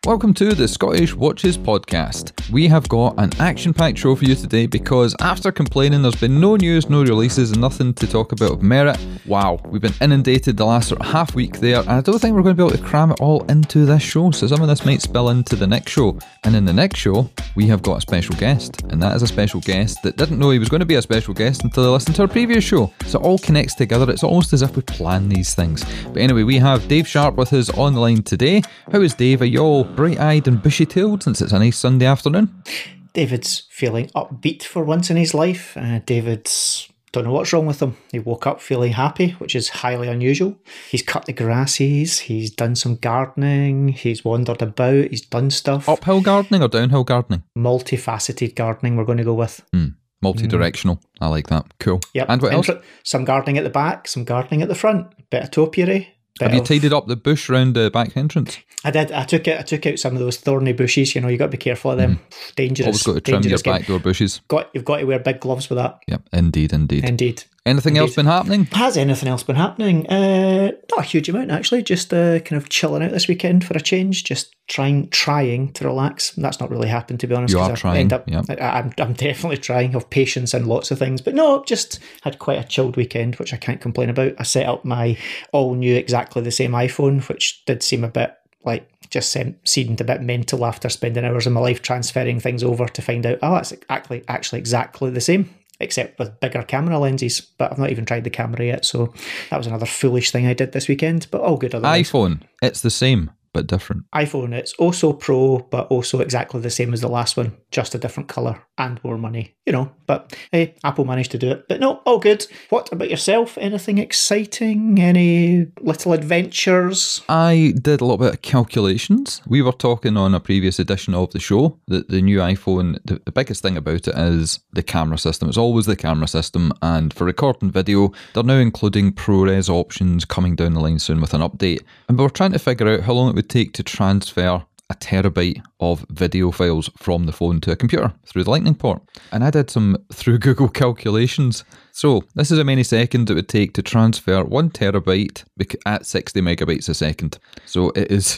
Welcome to the Scottish Watches Podcast. We have got an action-packed show for you today because after complaining there's been no news, no releases and nothing to talk about of merit, wow, we've been inundated the last sort of half week there, and I don't think we're going to be able to cram it all into this show, so some of this might spill into the next show. And in the next show, we have got a special guest, and that is a special guest that didn't know he was going to be a special guest until they listened to our previous show. So it all connects together. It's almost as if we plan these things. But anyway, we have Dave Sharp with us on the line today. How is Dave? Are you all bright-eyed and bushy-tailed since it's a nice Sunday afternoon? David's feeling upbeat for once in his life. David's don't know what's wrong with him. He woke up feeling happy, which is highly unusual. He's cut the grasses, he's done some gardening, he's wandered about, he's done stuff. Uphill gardening or downhill gardening? Multifaceted gardening we're going to go with. Multi-directional. I like that. Cool. Yep. And what else? Some gardening at the back, some gardening at the front. Bit of topiary. Have you tidied up the bush round the back entrance? I did. I took out some of those thorny bushes. You know, you got to be careful of them. Dangerous. Always got to trim your back door bushes. You've got to wear big gloves with that. Yep, indeed. Anything else been happening? Has anything else been happening? Not a huge amount, actually. Just kind of chilling out this weekend for a change. Just trying to relax. That's not really happened, to be honest. You are trying. I'm definitely trying. Have patience and lots of things. But no, just had quite a chilled weekend, which I can't complain about. I set up my all-new, exactly the same iPhone, which did seem a bit like just seemed a bit mental after spending hours of my life transferring things over to find out, it's actually exactly the same, except with bigger camera lenses. But I've not even tried the camera yet, so that was another foolish thing I did this weekend, but all good otherwise. iPhone, it's the same, but different. iPhone, it's also Pro, but also exactly the same as the last one, just a different colour and more money, you know. But hey, Apple managed to do it. But no, all good. What about yourself? Anything exciting? Any little adventures? I did a little bit of calculations. We were talking on a previous edition of the show that the new iPhone, the biggest thing about it is the camera system. It's always the camera system, and for recording video, they're now including ProRes options coming down the line soon with an update. And we were trying to figure out how long it would take to transfer a terabyte of video files from the phone to a computer through the Lightning port. And I did some through Google calculations. So this is how many seconds it would take to transfer 1 terabyte at 60 megabytes a second. So it is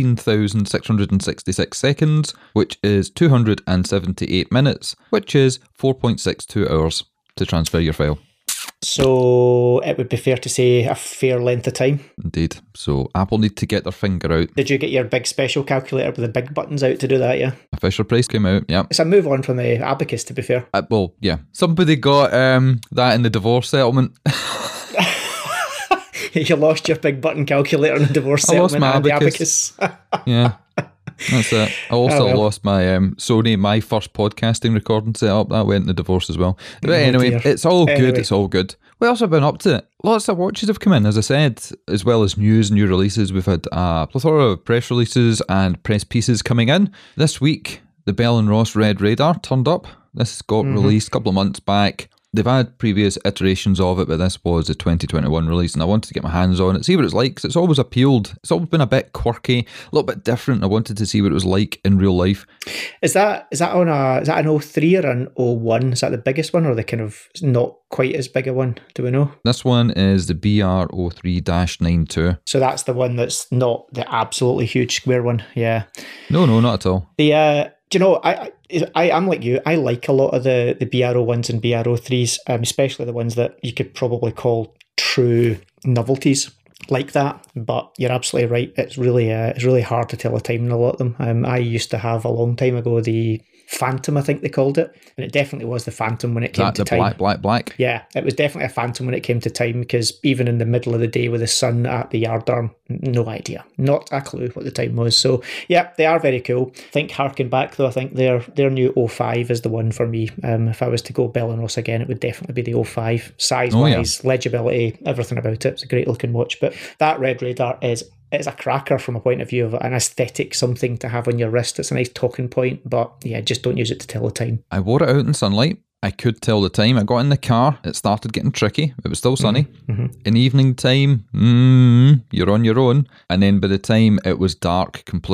16,666 seconds, which is 278 minutes, which is 4.62 hours to transfer your file. So it would be fair to say a fair length of time. Indeed. So Apple need to get their finger out. Did you get your big special calculator with the big buttons out to do that, yeah? A Fisher Price came out, yeah. It's a move on from the Abacus, to be fair. Well, yeah. Somebody got that in the divorce settlement. You lost your big button calculator in the divorce settlement and the Abacus. Yeah. That's it. I also lost my Sony, my first podcasting recording setup. That went in the divorce as well. But anyway, it's all good. It's all good. What else have been up to? Lots of watches have come in, as I said, as well as news, new releases. We've had a plethora of press releases and press pieces coming in. This week, the Bell & Ross Red Radar turned up. This got released a couple of months back. They've had previous iterations of it, but this was a 2021 release, and I wanted to get my hands on it, see what it's like, because it's always appealed. It's always been a bit quirky, a little bit different. I wanted to see what it was like in real life. Is that an 03 or an 01? Is that the biggest one, or the kind of not quite as big a one? Do we know? This one is the BR03-92. So that's the one that's not the absolutely huge square one. Yeah. No, not at all. Do you know, I'm like you. I like a lot of the BR01s and BR03s, especially the ones that you could probably call true novelties like that. But you're absolutely right. It's really hard to tell a time in a lot of them. I used to have a long time ago the Phantom, I think they called it, and it definitely was the Phantom when it came to time. Black. Yeah, it was definitely a Phantom when it came to time, because even in the middle of the day with the sun at the yard arm, no idea, not a clue what the time was. So yeah, they are very cool. I think harking back though, I think their new 05 is the one for me. If I was to go Bell & Ross again, it would definitely be the 05. Size-wise, legibility, everything about it. It's a great looking watch. But that Red Radar is a cracker from a point of view of an aesthetic, something to have on your wrist. It's a nice talking point, but yeah, just don't use it to tell the time. I wore it out in sunlight. I could tell the time. I got in the car. It started getting tricky. It was still sunny. In evening time, you're on your own. And then by the time it was dark completely,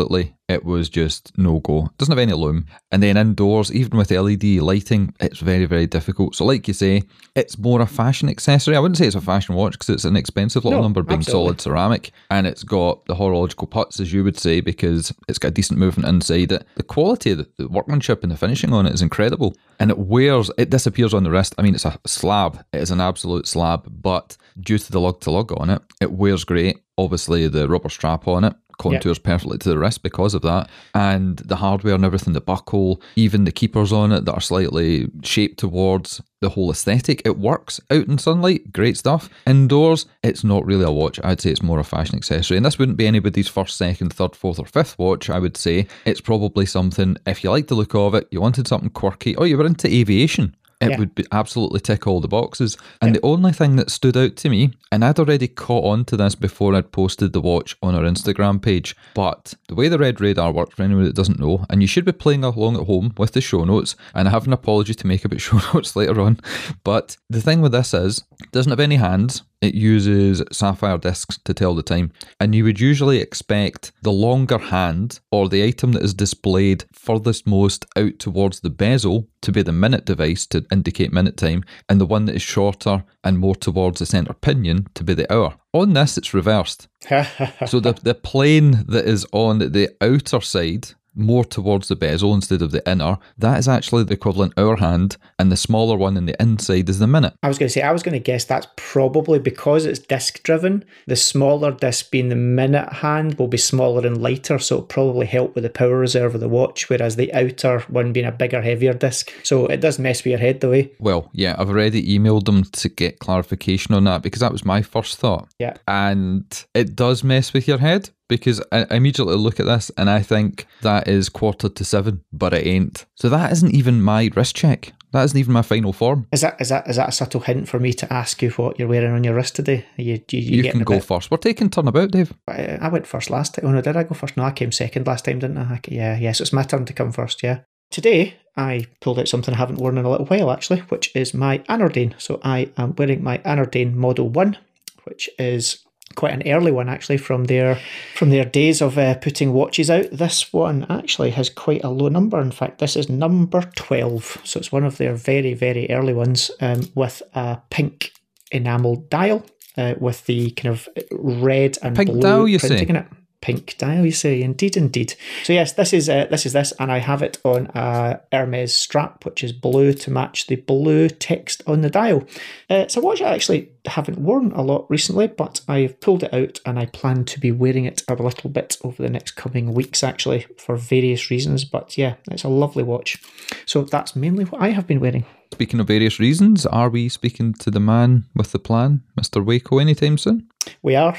it was just no go. It doesn't have any loom. And then indoors, even with LED lighting, it's very, very difficult. So like you say, it's more a fashion accessory. I wouldn't say it's a fashion watch because it's an expensive little number being solid ceramic. And it's got the horological putts, as you would say, because it's got a decent movement inside it. The quality of the workmanship and the finishing on it is incredible. And it disappears on the wrist. I mean, it's a slab. It is an absolute slab. But due to the lug-to-lug on it, it wears great. Obviously, the rubber strap on it contours perfectly to the wrist because of that, and the hardware and everything, the buckle, even the keepers on it that are slightly shaped towards the whole aesthetic, it works. Out in sunlight, great stuff. Indoors, it's not really a watch. I'd say it's more a fashion accessory, and this wouldn't be anybody's first, second, third, fourth or fifth watch. I would say it's probably something, if you like the look of it, you wanted something quirky, or you were into aviation, it would be absolutely tick all the boxes. And the only thing that stood out to me, and I'd already caught on to this before I'd posted the watch on our Instagram page, but the way the Red Radar works, for anyone that doesn't know, and you should be playing along at home with the show notes, and I have an apology to make about show notes later on, but the thing with this is, it doesn't have any hands. It uses sapphire discs to tell the time, and you would usually expect the longer hand, or the item that is displayed furthest most out towards the bezel, to be the minute device to indicate minute time, and the one that is shorter and more towards the centre pinion to be the hour. On this, it's reversed. So the plane that is on the outer side, more towards the bezel instead of the inner, that is actually the equivalent hour hand, and the smaller one in the inside is the minute. I was going to guess that's probably because it's disc driven. The smaller disc being the minute hand will be smaller and lighter, so it'll probably help with the power reserve of the watch, whereas the outer one being a bigger, heavier disc. So it does mess with your head though, eh? Well, yeah, I've already emailed them to get clarification on that, because that was my first thought. Yeah. And it does mess with your head, because I immediately look at this and I think that is 6:45, but it ain't. So that isn't even my wrist check. That isn't even my final form. Is that a subtle hint for me to ask you what you're wearing on your wrist today? You can go first. We're taking turnabout, Dave. I went first last time. Oh no, did I go first? No, I came second last time, didn't I? Yeah, so it's my turn to come first, yeah. Today, I pulled out something I haven't worn in a little while, actually, which is my Anordain. So I am wearing my Anordain Model 1, which is quite an early one, actually, from their days of putting watches out. This one actually has quite a low number. In fact, this is number 12. So it's one of their very, very early ones, with a pink enamel dial, with the kind of red and pink blue dial, you printing say? in it. Pink dial, you say? Indeed. So yes, this is this, and I have it on a Hermes strap, which is blue to match the blue text on the dial. It's a watch I actually haven't worn a lot recently, but I've pulled it out and I plan to be wearing it a little bit over the next coming weeks, actually, for various reasons. But yeah, it's a lovely watch. So that's mainly what I have been wearing. Speaking of various reasons, are we speaking to the man with the plan, Mr. Waco, anytime soon? We are.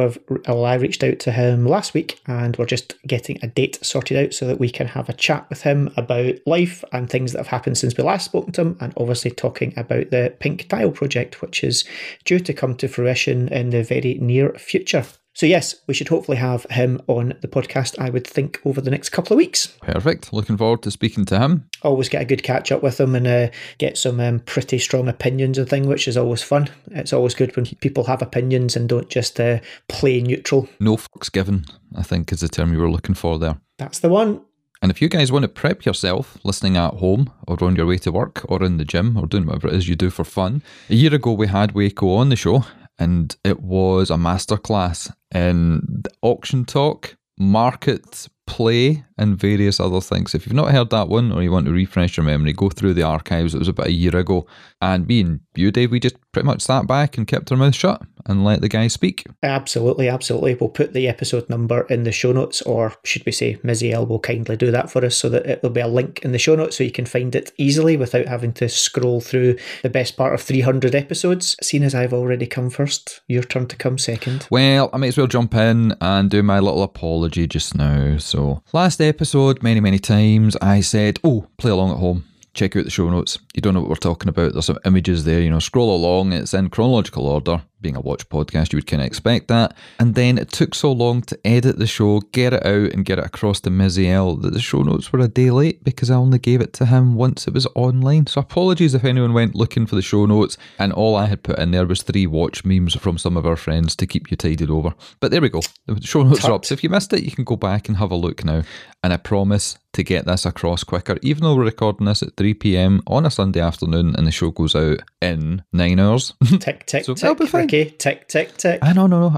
I reached out to him last week, and we're just getting a date sorted out so that we can have a chat with him about life and things that have happened since we last spoken to him, and obviously talking about the Pink Dial project, which is due to come to fruition in the very near future. So yes, we should hopefully have him on the podcast, I would think, over the next couple of weeks. Perfect. Looking forward to speaking to him. Always get a good catch up with him and get some pretty strong opinions and thing, which is always fun. It's always good when people have opinions and don't just play neutral. No fucks given, I think, is the term you were looking for there. That's the one. And if you guys want to prep yourself, listening at home or on your way to work or in the gym or doing whatever it is you do for fun, a year ago we had Waco on the show, and it was a masterclass in auction talk, market play, and various other things. If you've not heard that one, or you want to refresh your memory, go through the archives. It was about a year ago, and me and you, Dave, we just pretty much sat back and kept our mouth shut and let the guy speak. Absolutely. We'll put the episode number in the show notes, or should we say Miziel will kindly do that for us, so that it will be a link in the show notes so you can find it easily without having to scroll through the best part of 300 episodes. Seeing as I've already come first, your turn to come second. Well, I might as well jump in and do my little apology just now. So last episode, many times, I said, play along at home. Check out the show notes. You don't know what we're talking about. There's some images there, scroll along. It's in chronological order. being a watch podcast, you would kind of expect that. And then it took so long to edit the show, get it out and get it across to Miziel that the show notes were a day late because I only gave it to him once it was online. So apologies if anyone went looking for the show notes and all I had put in there was 3 watch memes from some of our friends to keep you tided over. But there we go. The show notes are up. So if you missed it, you can go back and have a look now. And I promise to get this across quicker, even though we're recording this at 3 p.m. on a Sunday afternoon and the show goes out in 9 hours. Tick, tick, so tick, Ricky. Tick, tick, tick. I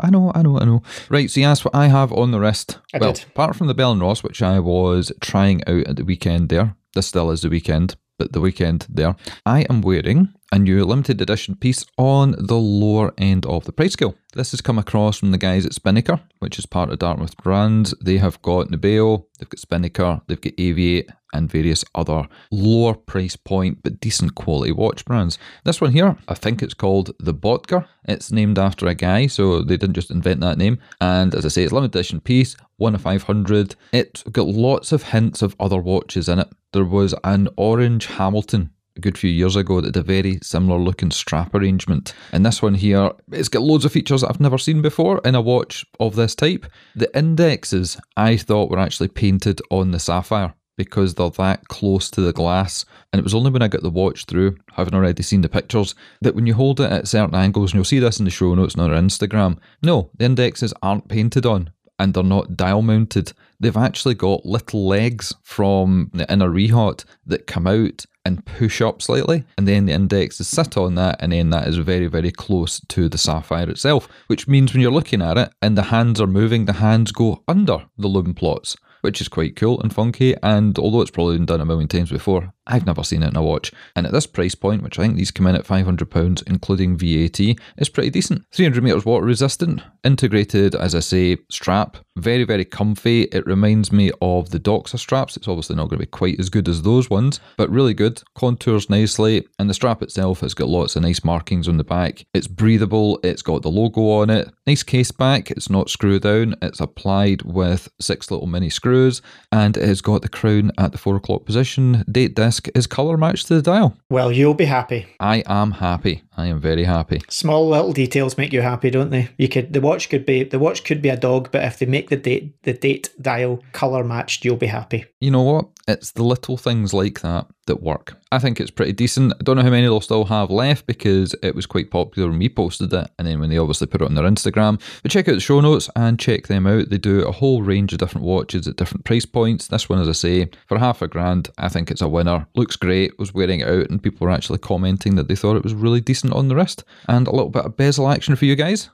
know. Right, so you asked what I have on the wrist. I did. Apart from the Bell & Ross, which I was trying out at the weekend there, this still is the weekend, but the weekend there, I am wearing a new limited edition piece on the lower end of the price scale. This has come across from the guys at Spinnaker, which is part of Dartmouth Brands. They have got Nubeo, they've got Spinnaker, they've got Aviate, and various other lower price point but decent quality watch brands. This one here, I think it's called the Botker. It's named after a guy, so they didn't just invent that name. And as I say, it's a limited edition piece, 1 of 500. It's got lots of hints of other watches in it. There was an orange Hamilton a good few years ago that had a very similar looking strap arrangement. And this one here, it's got loads of features that I've never seen before in a watch of this type. The indexes I thought were actually painted on the sapphire because they're that close to the glass. And it was only when I got the watch through, having already seen the pictures, that when you hold it at certain angles, and you'll see this in the show notes on our Instagram, no, the indexes aren't painted on. And they're not dial mounted. They've actually got little legs from the inner rehaut that come out and push up slightly, and then the indexes sit on that, and then that is very, very close to the sapphire itself, which means when you're looking at it and the hands are moving, the hands go under the lumen plots, which is quite cool and funky. And although it's probably been done a million times before, I've never seen it in a watch. And at this price point, which I think these come in at £500, including VAT, is pretty decent. 300 metres water resistant, integrated, as I say, strap. Very, very comfy. It reminds me of the Doxa straps. It's obviously not going to be quite as good as those ones, but really good. Contours nicely. And the strap itself has got lots of nice markings on the back. It's breathable. It's got the logo on it. Nice case back. It's not screw down. It's applied with 6 little mini screws. And it has got the crown at the 4 o'clock position. Date disc is colour matched to the dial. Well, you'll be happy. I am happy. I am very happy. Small little details make you happy, don't they? The watch could be a dog, but if they make the date dial colour matched, you'll be happy. You know what? It's the little things like that work. I think it's pretty decent. I don't know how many they'll still have left because it was quite popular when we posted it and then when they obviously put it on their Instagram. But check out the show notes and check them out. They do a whole range of different watches at different price points. This one, as I say, for £500, I think it's a winner. Looks great. Was wearing it out and people were actually commenting that they thought it was really decent on the wrist. And a little bit of bezel action for you guys.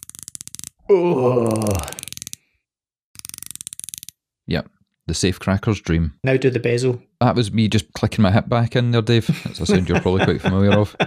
Oh. Yep. The safecracker's dream. Now do the bezel. That was me just clicking my hip back in there, Dave. That's a sound you're probably quite familiar of.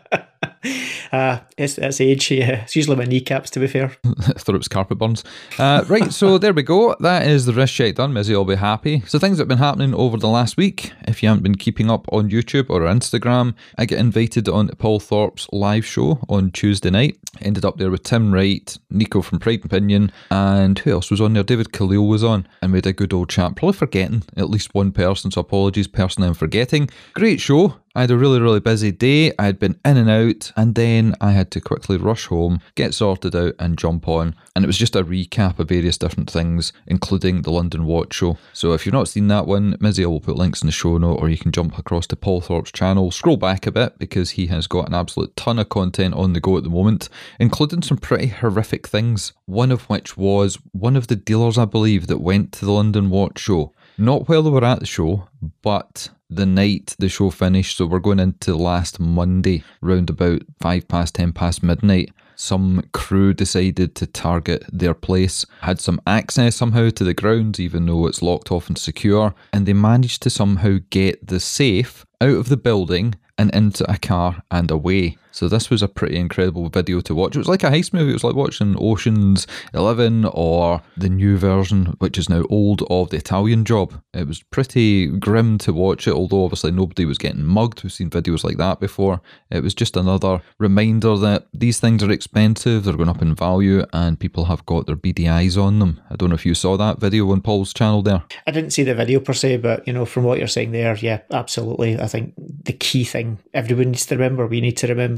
It's age, yeah. It's usually my kneecaps, to be fair. I thought it was carpet burns. Right, so there we go. That is the wrist check done. Mizzy will be happy. So things that have been happening over the last week, if you haven't been keeping up on YouTube or Instagram, I get invited on Paul Thorpe's live show on Tuesday night. Ended up there with Tim Wright, Nico from Pride and Pinion, and who else was on there? David Khalil was on, and we had a good old chat. Probably forgetting at least one person, so apologies personally I'm forgetting. Great show. I had a really, really busy day. I had been in and out, and then I had to quickly rush home, get sorted out, and jump on. And it was just a recap of various different things, including the London Watch Show. So if you've not seen that one, Mizzy will put links in the show note, or you can jump across to Paul Thorpe's channel. Scroll back a bit, because he has got an absolute ton of content on the go at the moment, including some pretty horrific things. One of which was one of the dealers, I believe, that went to the London Watch Show. Not while they were at the show, but the night the show finished. So we're going into last Monday, round about 10 past midnight. Some crew decided to target their place, had some access somehow to the grounds, even though it's locked off and secure, and they managed to somehow get the safe out of the building and into a car and away. So this was a pretty incredible video to watch. It was like a heist movie. It was like watching Ocean's 11 or the new version, which is now old, of The Italian Job. It was pretty grim to watch it, although obviously nobody was getting mugged. We've seen videos like that before. It was just another reminder that these things are expensive, they're going up in value, and people have got their beady eyes on them. I don't know if you saw that video on Paul's channel there. I didn't see the video per se, but from what you're saying there, yeah, absolutely. I think the key thing everyone needs to remember, we need to remember,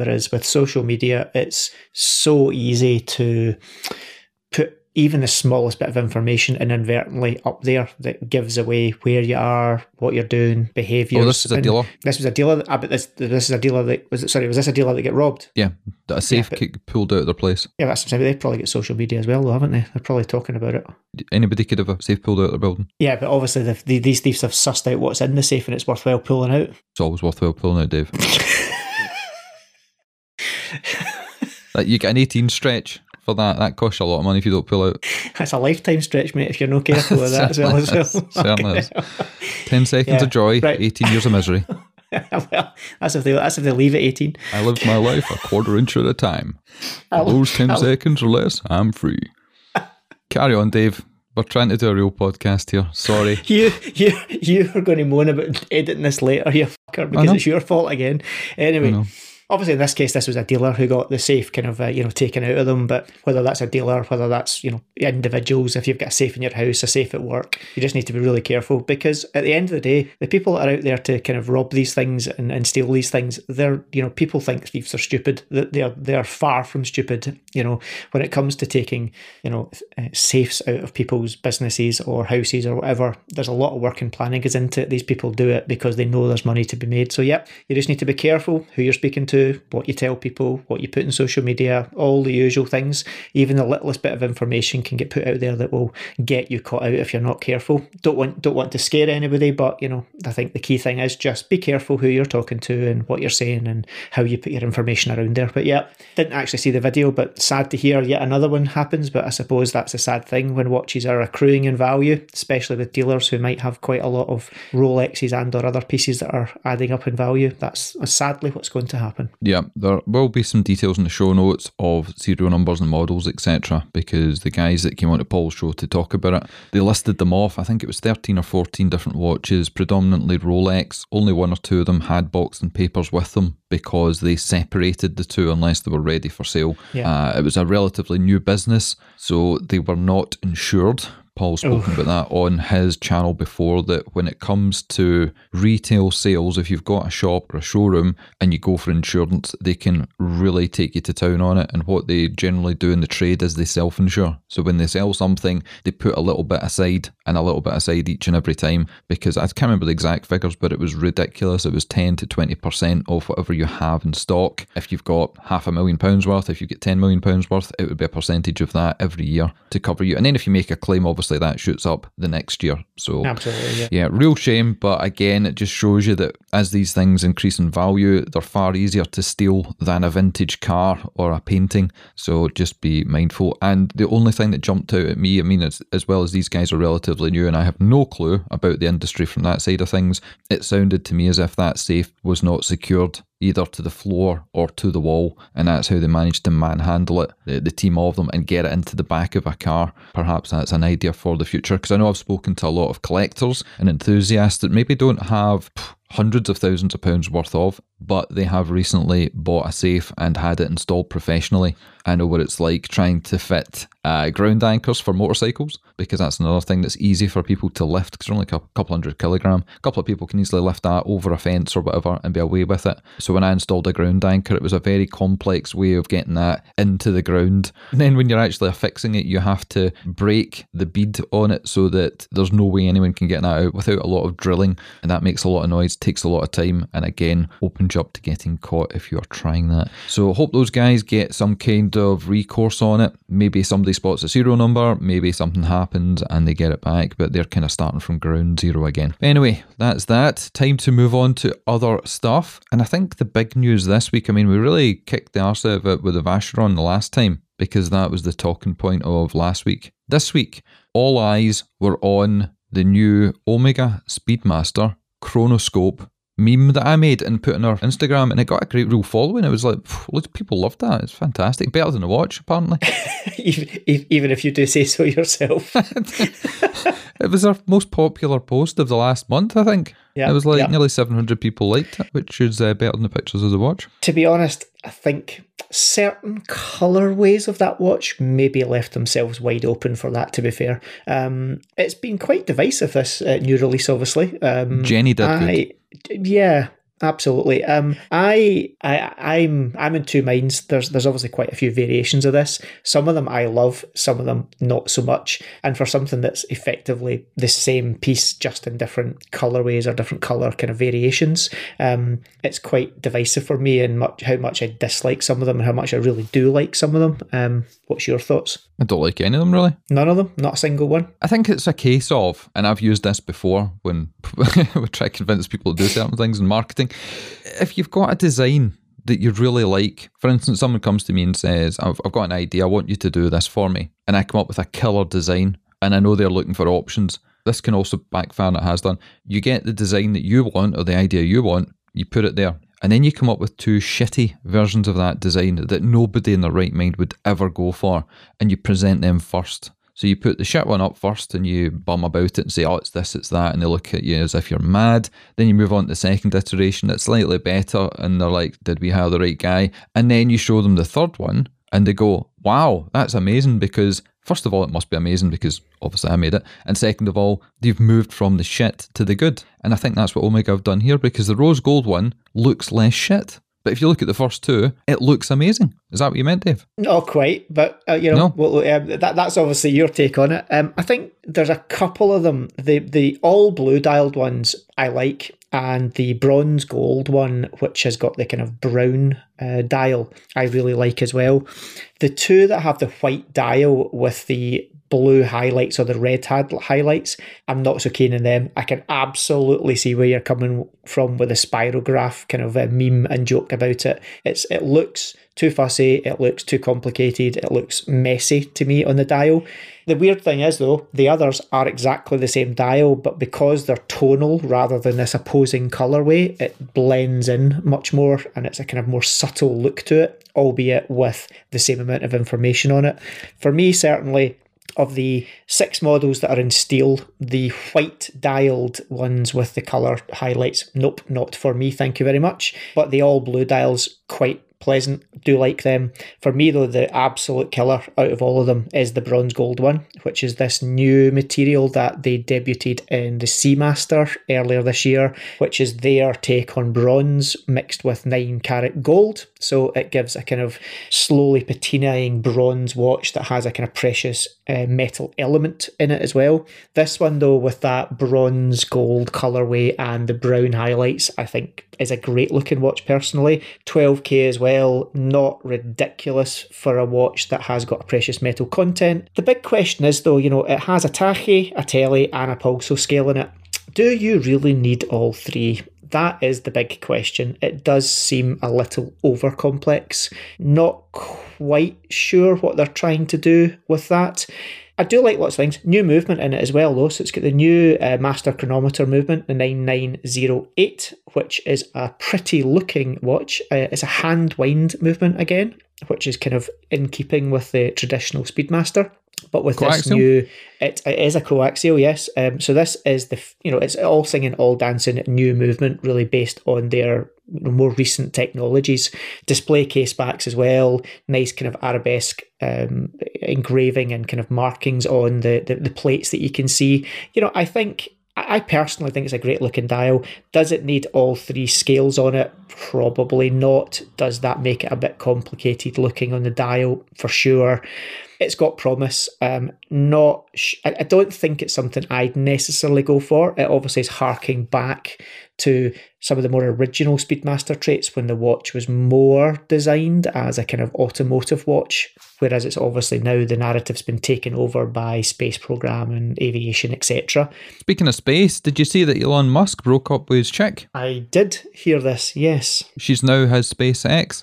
there is with social media. It's so easy to put even the smallest bit of information inadvertently up there that gives away where you are, what you're doing, behaviours. Oh, this is a dealer. This was a dealer. But this is a dealer that was this a dealer that got robbed? Yeah, a safe pulled out of their place. Yeah, that's something. They probably get social media as well, though, haven't they? They're probably talking about it. Anybody could have a safe pulled out of their building. Yeah, but obviously these thieves have sussed out what's in the safe, and it's worthwhile pulling out. It's always worthwhile pulling out, Dave. Like, you get an 18 stretch for that. That costs you a lot of money if you don't pull out. That's a lifetime stretch, mate, if you're not careful with that as well. Certainly is. 10 seconds of joy, right. 18 years of misery. Well, that's if they leave at 18. I live my life a quarter inch at a time. For those 10 seconds or less, I'm free. Carry on, Dave. We're trying to do a real podcast here. Sorry. You are going to moan about editing this later, you fucker, because it's your fault again. Anyway. Obviously, in this case, this was a dealer who got the safe kind of, taken out of them. But whether that's a dealer, whether that's, individuals, if you've got a safe in your house, a safe at work, you just need to be really careful, because at the end of the day, the people that are out there to kind of rob these things and steal these things, they're, people think thieves are stupid. They're far from stupid. When it comes to taking, safes out of people's businesses or houses or whatever, there's a lot of work and planning goes into it. These people do it because they know there's money to be made. So, you just need to be careful who you're speaking to, what you tell people, what you put in social media, all the usual things. Even the littlest bit of information can get put out there that will get you caught out if you're not careful. Don't want to scare anybody, but I think the key thing is just be careful who you're talking to and what you're saying and how you put your information around there. But didn't actually see the video, but sad to hear yet another one happens. But I suppose that's a sad thing when watches are accruing in value, especially with dealers who might have quite a lot of Rolexes and or other pieces that are adding up in value. That's sadly what's going to happen. Yeah, there will be some details in the show notes of serial numbers and models, etc., because the guys that came on to Paul's show to talk about it, they listed them off. I think it was 13 or 14 different watches, predominantly Rolex. Only one or two of them had boxing papers with them because they separated the two unless they were ready for sale. Yeah. It was a relatively new business, so they were not insured. Paul's spoken about that on his channel before, that when it comes to retail sales, if you've got a shop or a showroom and you go for insurance, they can really take you to town on it. And what they generally do in the trade is they self-insure. So when they sell something, they put a little bit aside and a little bit aside each and every time, because I can't remember the exact figures, but it was ridiculous. It was 10 to 20% of whatever you have in stock. If you've got £500,000 worth, if you get £10 million worth, it would be a percentage of that every year to cover you. And then if you make a claim, obviously that shoots up the next year. So absolutely, yeah, real shame. But again, it just shows you that as these things increase in value, they're far easier to steal than a vintage car or a painting. So just be mindful. And the only thing that jumped out at me, as well as these guys are relatively new and I have no clue about the industry from that side of things, it sounded to me as if that safe was not secured either to the floor or to the wall, and that's how they managed to manhandle it, the team of them, and get it into the back of a car. Perhaps that's an idea for the future, because I know I've spoken to a lot of collectors and enthusiasts that maybe don't have hundreds of thousands of pounds worth of, but they have recently bought a safe and had it installed professionally. I know what it's like trying to fit ground anchors for motorcycles, because that's another thing that's easy for people to lift, because they're only a couple hundred kilogram. A couple of people can easily lift that over a fence or whatever and be away with it. So when I installed a ground anchor, it was a very complex way of getting that into the ground. And then when you're actually affixing it, you have to break the bead on it so that there's no way anyone can get that out without a lot of drilling, and that makes a lot of noise, takes a lot of time, and again opens you up to getting caught if you are trying that. So hope those guys get some kind of recourse on it. Maybe somebody spots a serial number, maybe something happens and they get it back, but they're kind of starting from ground zero again. Anyway, that's that. Time to move on to other stuff. And I think the big news this week, we really kicked the arse out of it with the Vacheron the last time, because that was the talking point of last week. This week, all eyes were on the new Omega Speedmaster Chronoscope meme that I made and put on our Instagram, and it got a great real following. It was like, loads of people loved that. It's fantastic. Better than a watch, apparently. even if you do say so yourself. It was our most popular post of the last month, I think. Yeah, it was like nearly 700 people liked it, which is better than the pictures of the watch. To be honest, I think certain colourways of that watch maybe left themselves wide open for that, to be fair. It's been quite divisive, this new release, obviously. Jenny did good. Yeah, Absolutely. I'm in two minds. There's obviously quite a few variations of this. Some of them I love, some of them not so much. And for something that's effectively the same piece, just in different colorways or different color kind of variations, it's quite divisive for me in how much I dislike some of them and how much I really do like some of them. What's your thoughts? I don't like any of them, really. None of them? Not a single one? I think it's a case of, and I've used this before when we try to convince people to do certain things in marketing, if you've got a design that you really like, for instance, someone comes to me and says, I've got an idea, I want you to do this for me, and I come up with a killer design, and I know they're looking for options. This can also backfire, and it has done. You get the design that you want, or the idea you want, you put it there, and then you come up with two shitty versions of that design that nobody in their right mind would ever go for, and you present them first. So you put the shit one up first and you bum about it and say, oh, it's this, it's that, and they look at you as if you're mad. Then you move on to the second iteration that's slightly better, and they're like, did we hire the right guy? And then you show them the third one and they go, wow, that's amazing, because first of all, it must be amazing because obviously I made it. And second of all, they've moved from the shit to the good. And I think that's what Omega have done here, because the rose gold one looks less shit. But if you look at the first two, it looks amazing. Is that what you meant, Dave? Not quite, but that's obviously your take on it. I think there's a couple of them. The all blue dialed ones I like, and the bronze gold one, which has got the kind of brown dial, I really like as well. The two that have the white dial with the blue highlights or the red highlights, I'm not so keen on them. I can absolutely see where you're coming from with the spirograph kind of meme and joke about it. It looks too fussy, it looks too complicated, it looks messy to me on the dial. The weird thing is, though, the others are exactly the same dial, but because they're tonal rather than this opposing colourway, it blends in much more, and it's a kind of more subtle look to it, albeit with the same amount of information on it. For me, certainly, of the 6 models that are in steel, the white dialed ones with the colour highlights, nope, not for me, thank you very much. But the all blue dials, quite pleasant, do like them. For me though, the absolute killer out of all of them is the bronze gold one, which is this new material that they debuted in the Seamaster earlier this year, which is their take on bronze mixed with 9-carat gold. So it gives a kind of slowly patinaing bronze watch that has a kind of precious metal element in it as well. This one though, with that bronze gold colourway and the brown highlights, I think is a great looking watch personally. 12k as well, not ridiculous for a watch that has got a precious metal content. The big question is though, it has a tachy, a telly and a pulso scale in it. Do you really need all three? That is the big question. It does seem a little over complex. Not quite sure what they're trying to do with that. I do like lots of things. New movement in it as well, though. So it's got the new master chronometer movement, the 9908, which is a pretty looking watch. It's a hand wind movement again, which is kind of in keeping with the traditional Speedmaster. But with this new, it is a coaxial, yes. So this is it's all singing, all dancing, new movement, really based on their more recent technologies. Display case backs as well, nice kind of arabesque engraving and kind of markings on the plates that you can see. I personally think it's a great looking dial. Does it need all three scales on it? Probably not. Does that make it a bit complicated looking on the dial? For sure. It's got promise. I don't think it's something I'd necessarily go for. It obviously is harking back to some of the more original Speedmaster traits when the watch was more designed as a kind of automotive watch, whereas it's obviously now the narrative's been taken over by space program and aviation, etc. Speaking of space, did you see that Elon Musk broke up with his chick? I did hear this, yes. She's now has SpaceX.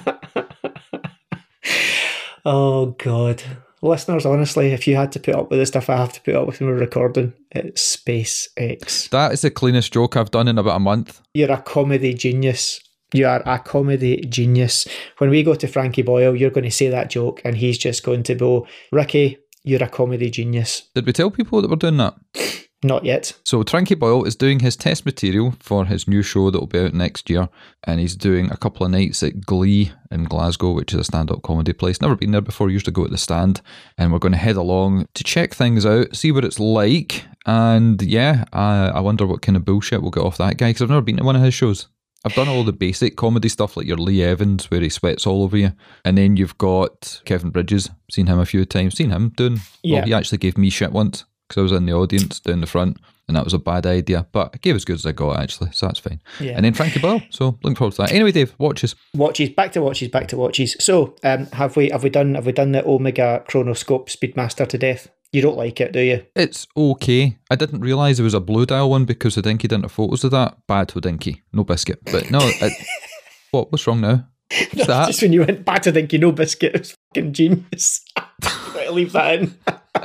Oh, God. Listeners, honestly, if you had to put up with the stuff I have to put up with when we're recording, it's SpaceX. That is the cleanest joke I've done in about a month. You're a comedy genius. You are a comedy genius. When we go to Frankie Boyle, you're going to say that joke and he's just going to go, Ricky, you're a comedy genius. Did we tell people that we're doing that? Not yet. So Frankie Boyle is doing his test material for his new show that will be out next year, and he's doing a couple of nights at Glee in Glasgow, which is a stand-up comedy place. Never been there before, used to go at the Stand, and we're going to head along to check things out, see what it's like, and yeah, I wonder what kind of bullshit we'll get off that guy, because I've never been to one of his shows. I've done all the basic comedy stuff, like your Lee Evans, where he sweats all over you. And then you've got Kevin Bridges. Seen him a few times. Seen him doing... Yeah. Well, he actually gave me shit once, because I was in the audience down the front, and that was a bad idea. But I gave as good as I got, actually, so that's fine. Yeah. And then Frankie Boyle, so looking forward to that. Anyway, Dave, watches. Back to watches. So, have we done the Omega Chronoscope Speedmaster to death? You don't like it, do you? It's okay. I didn't realise there was a Blue Dial one because Hodinkee didn't have photos of that. Bad Hodinkee. No biscuit. But no, what's wrong now? What's that? Just when you went bad Hodinkee, no biscuit, it was fucking genius. Better leave that in.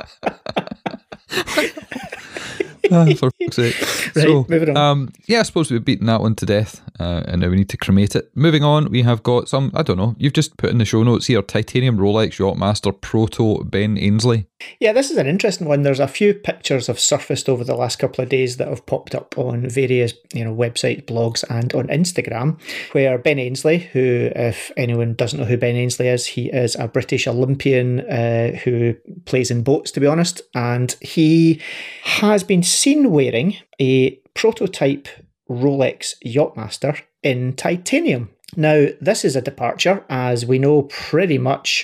For fuck's sake. Right, so, moving on. I suppose we've beaten that one to death, and now we need to cremate it. Moving on, we have got some, I don't know, you've just put in the show notes here, Titanium Rolex Yachtmaster Proto Ben Ainslie. Yeah, this is an interesting one. There's a few pictures have surfaced over the last couple of days that have popped up on various, websites, blogs, and on Instagram, where Ben Ainslie, who, if anyone doesn't know who Ben Ainslie is, he is a British Olympian who plays in boats, to be honest, and he has been seen wearing a prototype Rolex Yachtmaster in titanium. Now, this is a departure, as we know pretty much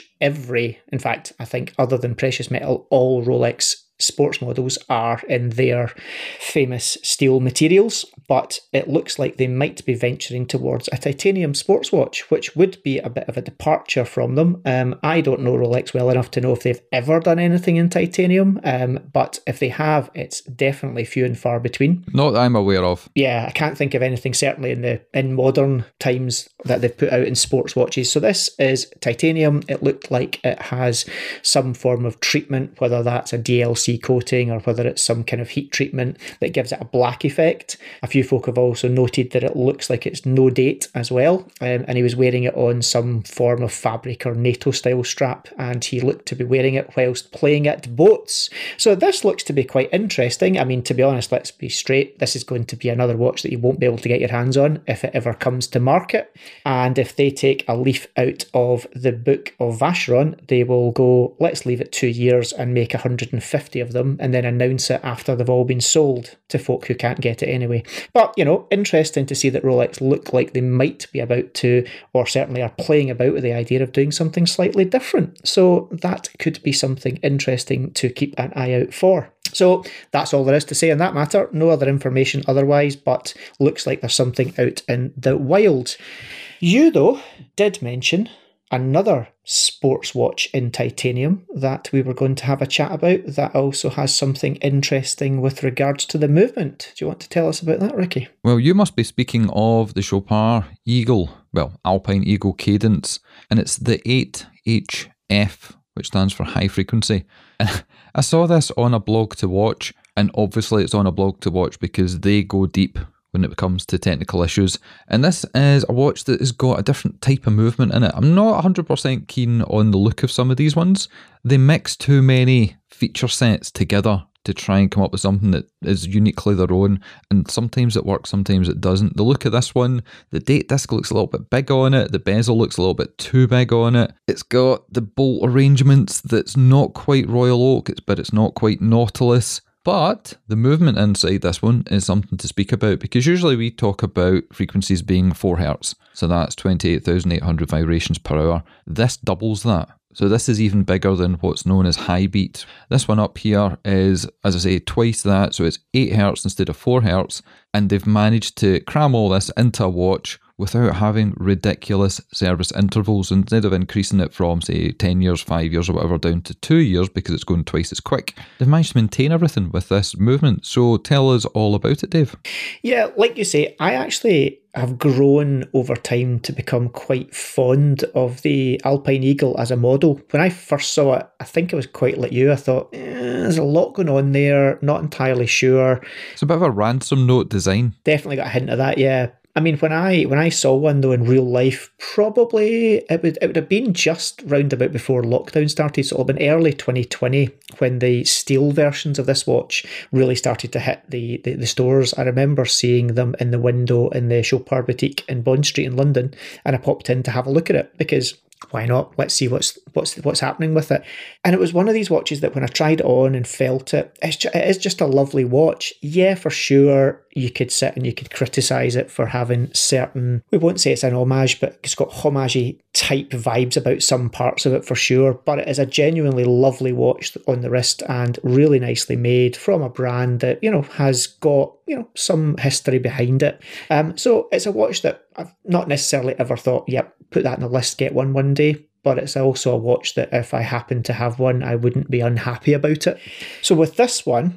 in fact, I think other than precious metal, all Rolex sports models are in their famous steel materials, but it looks like they might be venturing towards a titanium sports watch, which would be a bit of a departure from them. I don't know Rolex well enough to know if they've ever done anything in titanium, but if they have, it's definitely few and far between. Not that I'm aware of. Yeah, I can't think of anything certainly in modern times that they've put out in sports watches. So this is titanium. It looked like it has some form of treatment, whether that's a DLC coating or whether it's some kind of heat treatment that gives it a black effect. A few folk have also noted that it looks like it's no date as well, and he was wearing it on some form of fabric or NATO style strap, and he looked to be wearing it whilst playing at boats. So this looks to be quite interesting. I mean, to be honest, let's be straight, this is going to be another watch that you won't be able to get your hands on if it ever comes to market, and if they take a leaf out of the book of Vacheron, they will go, let's leave it 2 years and make 150 of them and then announce it after they've all been sold to folk who can't get it anyway. But, interesting to see that Rolex look like they might be about to, or certainly are playing about with the idea of doing something slightly different. So that could be something interesting to keep an eye out for. So that's all there is to say on that matter. No other information otherwise, but looks like there's something out in the wild. You, though, did mention another sports watch in titanium that we were going to have a chat about that also has something interesting with regards to the movement. Do you want to tell us about that, Ricky? Well, you must be speaking of the Chopard Eagle, Alpine Eagle Cadence, and it's the 8HF, which stands for high frequency. And I saw this on a blog to watch, and obviously it's on a blog to watch because they go deep when it comes to technical issues. And this is a watch that has got a different type of movement in it. I'm not 100% keen on the look of some of these ones. They mix too many feature sets together to try and come up with something that is uniquely their own, and sometimes it works, sometimes it doesn't. The look of this one, the date disc looks a little bit big on it, the bezel looks a little bit too big on it, it's got the bolt arrangements that's not quite Royal Oak, but it's not quite Nautilus. But the movement inside this one is something to speak about, because usually we talk about frequencies being 4 Hz, so that's 28,800 vibrations per hour. This doubles that. So this is even bigger than what's known as high beat. This one up here is, as I say, twice that, so it's 8 Hz instead of 4 Hz, and they've managed to cram all this into a watch without having ridiculous service intervals. Instead of increasing it from, say, 10 years, 5 years or whatever down to 2 years because it's going twice as quick, they've managed to maintain everything with this movement. So tell us all about it, Dave. Yeah, like you say, I actually have grown over time to become quite fond of the Alpine Eagle as a model. When I first saw it, I think I was quite like you. I thought, there's a lot going on there, not entirely sure. It's a bit of a ransom note design. Definitely got a hint of that, yeah. I mean, when I saw one though in real life, probably it would have been just round about before lockdown started, so it would have been early 2020 when the steel versions of this watch really started to hit the stores. I remember seeing them in the window in the Chopard boutique in Bond Street in London, and I popped in to have a look at it because why not? Let's see what's happening with it. And it was one of these watches that when I tried it on and felt it, it is just a lovely watch. Yeah, for sure, you could sit and you could criticise it for having certain, we won't say it's an homage, but it's got homage-y type vibes about some parts of it for sure. But it is a genuinely lovely watch on the wrist and really nicely made from a brand that, has got, some history behind it. So it's a watch that I've not necessarily ever thought, yep, put that in the list, get one day. But it's also a watch that if I happen to have one, I wouldn't be unhappy about it. So with this one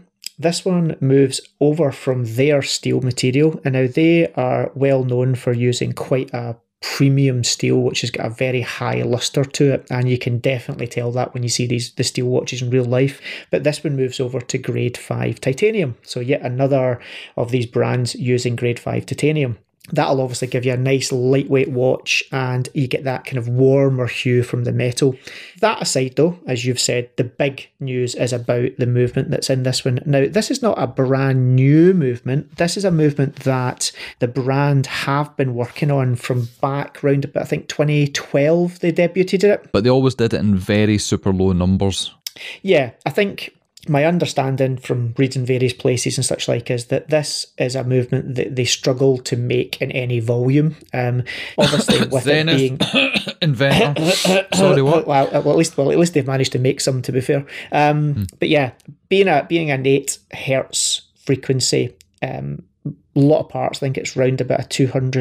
moves over from their steel material. And now they are well known for using quite a premium steel, which has got a very high luster to it. And you can definitely tell that when you see the steel watches in real life. But this one moves over to grade 5 titanium. So yet another of these brands using grade 5 titanium. That'll obviously give you a nice lightweight watch and you get that kind of warmer hue from the metal. That aside though, as you've said, the big news is about the movement that's in this one. Now, this is not a brand new movement. This is a movement that the brand have been working on from back round about, I think 2012 they debuted it. But they always did it in very super low numbers. Yeah, I think my understanding from reading various places and such like is that this is a movement that they struggle to make in any volume. Obviously, with Zenith, it being inventor. Sorry, what? Well, at least they've managed to make some. To be fair, but yeah, being an 8 hertz frequency. A lot of parts. I think it's round about a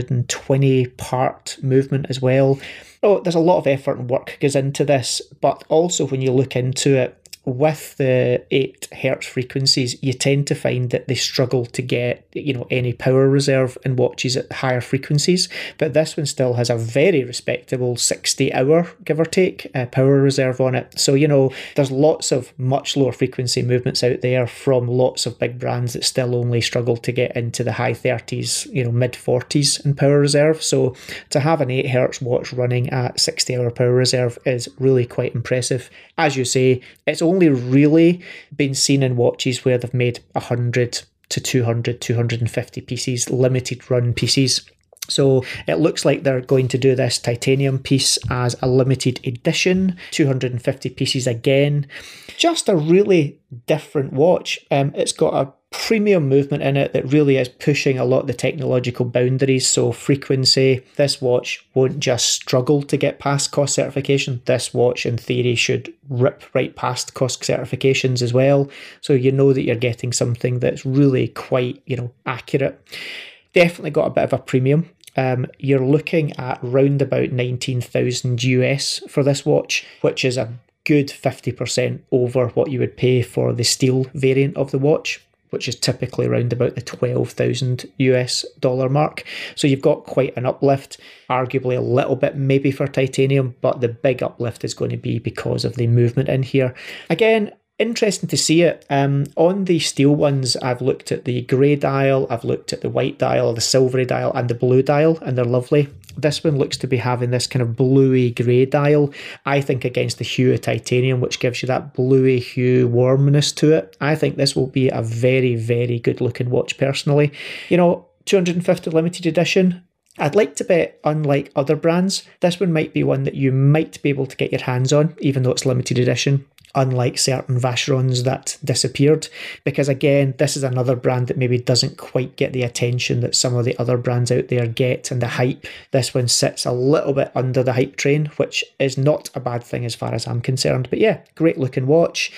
220 part movement as well. Oh, there's a lot of effort and work goes into this, but also when you look into it, with the 8 hertz frequencies, you tend to find that they struggle to get, any power reserve in watches at higher frequencies. But this one still has a very respectable 60-hour, give or take, power reserve on it. So, there's lots of much lower frequency movements out there from lots of big brands that still only struggle to get into the high 30s, mid 40s in power reserve. So to have an 8 hertz watch running at 60-hour power reserve is really quite impressive. As you say, it's only really been seen in watches where they've made 100 to 200, 250 pieces, limited run pieces. So it looks like they're going to do this titanium piece as a limited edition, 250 pieces again. Just a really different watch. It's got a premium movement in it that really is pushing a lot of the technological boundaries. So frequency, this watch won't just struggle to get past COSC certification. This watch in theory should rip right past COSC certifications as well. So you know that you're getting something that's really quite, accurate. Definitely got a bit of a premium. You're looking at round about 19,000 US for this watch, which is a good 50% over what you would pay for the steel variant of the watch, which is typically around about the $12,000 US mark. So you've got quite an uplift, arguably a little bit maybe for titanium, but the big uplift is going to be because of the movement in here. Again, interesting to see it. On the steel ones, I've looked at the grey dial, I've looked at the white dial, the silvery dial, and the blue dial, and they're lovely. This one looks to be having this kind of bluey grey dial, I think against the hue of titanium, which gives you that bluey hue warmness to it. I think this will be a very, very good looking watch personally. 250 limited edition. I'd like to bet, unlike other brands, this one might be one that you might be able to get your hands on, even though it's limited edition, unlike certain Vacherons that disappeared. Because again, this is another brand that maybe doesn't quite get the attention that some of the other brands out there get and the hype. This one sits a little bit under the hype train, which is not a bad thing as far as I'm concerned. But yeah, great looking watch.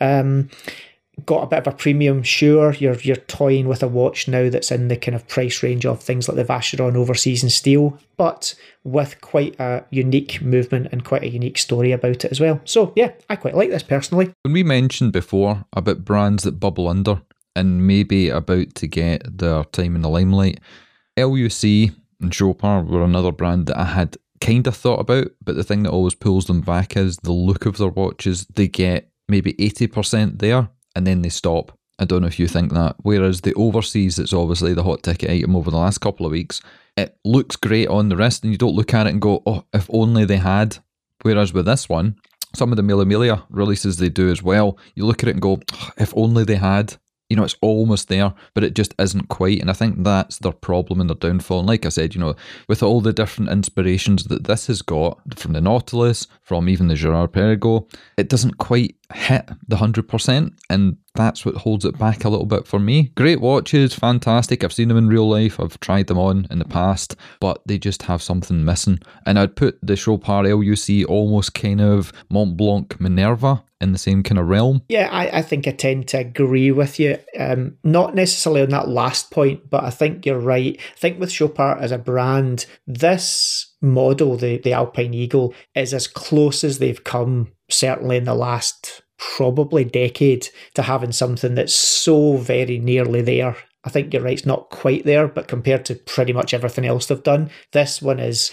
Got a bit of a premium, sure. You're toying with a watch now that's in the kind of price range of things like the Vacheron Overseas and Steel, but with quite a unique movement and quite a unique story about it as well. So yeah, I quite like this personally. When we mentioned before about brands that bubble under and maybe about to get their time in the limelight, LUC and Chopard were another brand that I had kind of thought about, but the thing that always pulls them back is the look of their watches. They get maybe 80% there, and then they stop. I don't know if you think that. Whereas the Overseas, it's obviously the hot ticket item over the last couple of weeks. It looks great on the wrist and you don't look at it and go, oh, if only they had. Whereas with this one, some of the Mille Miglia releases they do as well, you look at it and go, oh, if only they had. you know, it's almost there, but it just isn't quite. And I think that's their problem and their downfall. And like I said, you know, with all the different inspirations that this has got from the Nautilus, from even the Girard Perregaux, it doesn't quite hit the 100%. And that's what holds it back a little bit for me. Great watches, fantastic. I've seen them in real life. I've tried them on in the past, but they just have something missing. And I'd put the Chopard LUC almost kind of Mont Blanc Minerva in the same kind of realm. Yeah, I think I tend to agree with you. Not necessarily on that last point, but I think you're right. I think with Chopard as a brand, this model, the Alpine Eagle, is as close as they've come, certainly in the last probably decade, to having something that's so very nearly there. I think you're right, it's not quite there, but compared to pretty much everything else they've done, this one's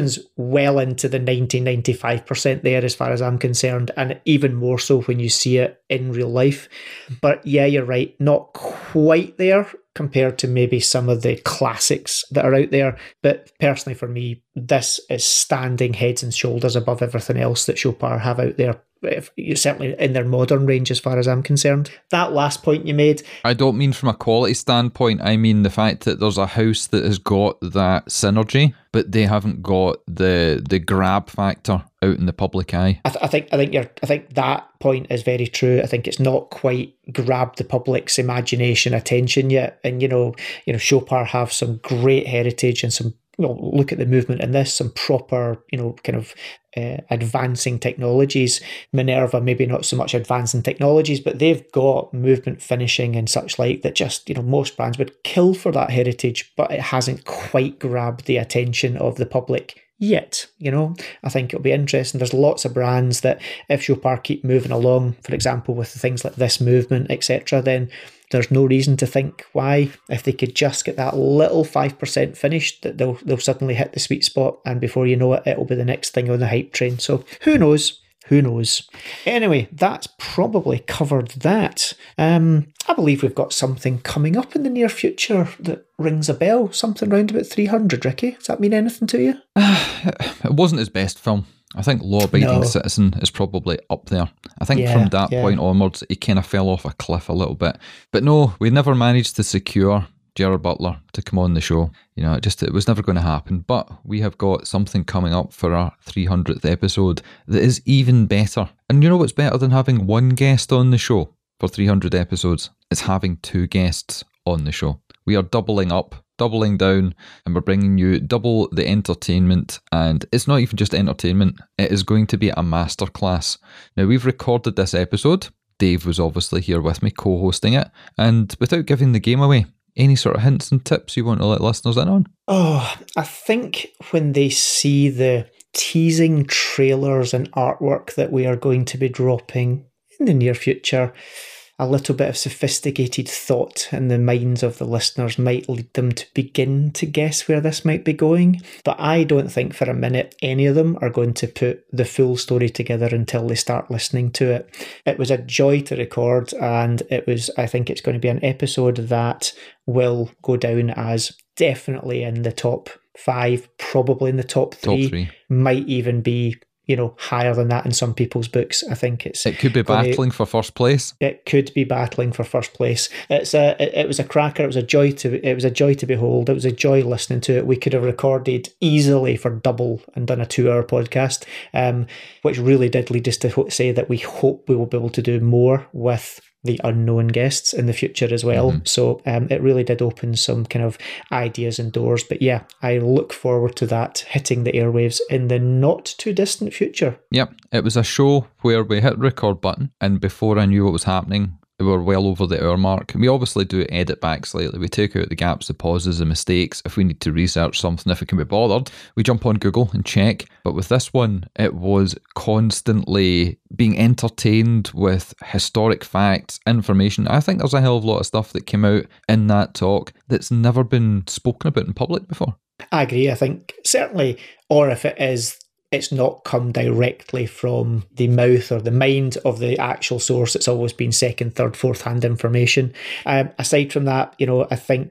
well into the 90-95% there as far as I'm concerned, and even more so when you see it in real life. But yeah, you're right, not quite there compared to maybe some of the classics that are out there. But personally for me, this is standing heads and shoulders above everything else that Chopard have out there, certainly in their modern range as far as I'm concerned. That last point you made, I don't mean from a quality standpoint, I mean the fact that there's a house that has got that synergy, but they haven't got the grab factor out in the public eye. I think that point is very true. I think it's not quite grabbed the public's imagination, attention yet. And you know, Chopard have some great heritage and some, look at the movement in this, some proper, kind of advancing technologies. Minerva, maybe not so much advancing technologies, but they've got movement finishing and such like that just, most brands would kill for that heritage, but it hasn't quite grabbed the attention of the public yet. I think it'll be interesting. There's lots of brands that if Chopard keep moving along, for example, with things like this movement, etc., then there's no reason to think why, if they could just get that little 5% finished, that they'll suddenly hit the sweet spot, and before you know it, it'll be the next thing on the hype train. So who knows? Who knows? Anyway, that's probably covered that. I believe we've got something coming up in the near future that rings a bell, something around about 300, Ricky. Does that mean anything to you? It wasn't his best film. I think Law Abiding Citizen is probably up there. I think from that point onwards, he kind of fell off a cliff a little bit. But no, we never managed to secure Gerard Butler to come on the show. It was never going to happen. But we have got something coming up for our 300th episode that is even better. And you know what's better than having one guest on the show for 300 episodes? It's having two guests on the show. We are doubling up, doubling down, and we're bringing you double the entertainment. And it's not even just entertainment, it is going to be a masterclass. Now, we've recorded this episode. Dave was obviously here with me, co-hosting it. And without giving the game away, any sort of hints and tips you want to let listeners in on? Oh, I think when they see the teasing trailers and artwork that we are going to be dropping in the near future, a little bit of sophisticated thought in the minds of the listeners might lead them to begin to guess where this might be going. But I don't think for a minute any of them are going to put the full story together until they start listening to it. It was a joy to record, and I think it's going to be an episode that will go down as definitely in the top 5, probably in the top 3. Might even be higher than that in some people's books. I think it could be battling for first place. It could be battling for first place. It was a cracker. It was a joy to behold. It was a joy listening to it. We could have recorded easily for double and done a 2-hour podcast, which really did lead us to say that we hope we will be able to do more with the unknown guests in the future as well. Mm-hmm. So it really did open some kind of ideas and doors. But yeah, I look forward to that hitting the airwaves in the not too distant future. Yep, it was a show where we hit record button, and before I knew what was happening, we were well over the hour mark. We obviously do edit back slightly. We take out the gaps, the pauses, the mistakes. If we need to research something, if we can be bothered, we jump on Google and check. But with this one, it was constantly being entertained with historic facts, information. I think there's a hell of a lot of stuff that came out in that talk that's never been spoken about in public before. I agree. I think certainly, or if it is, it's not come directly from the mouth or the mind of the actual source. It's always been second, third, fourth hand information. Aside from that, I think that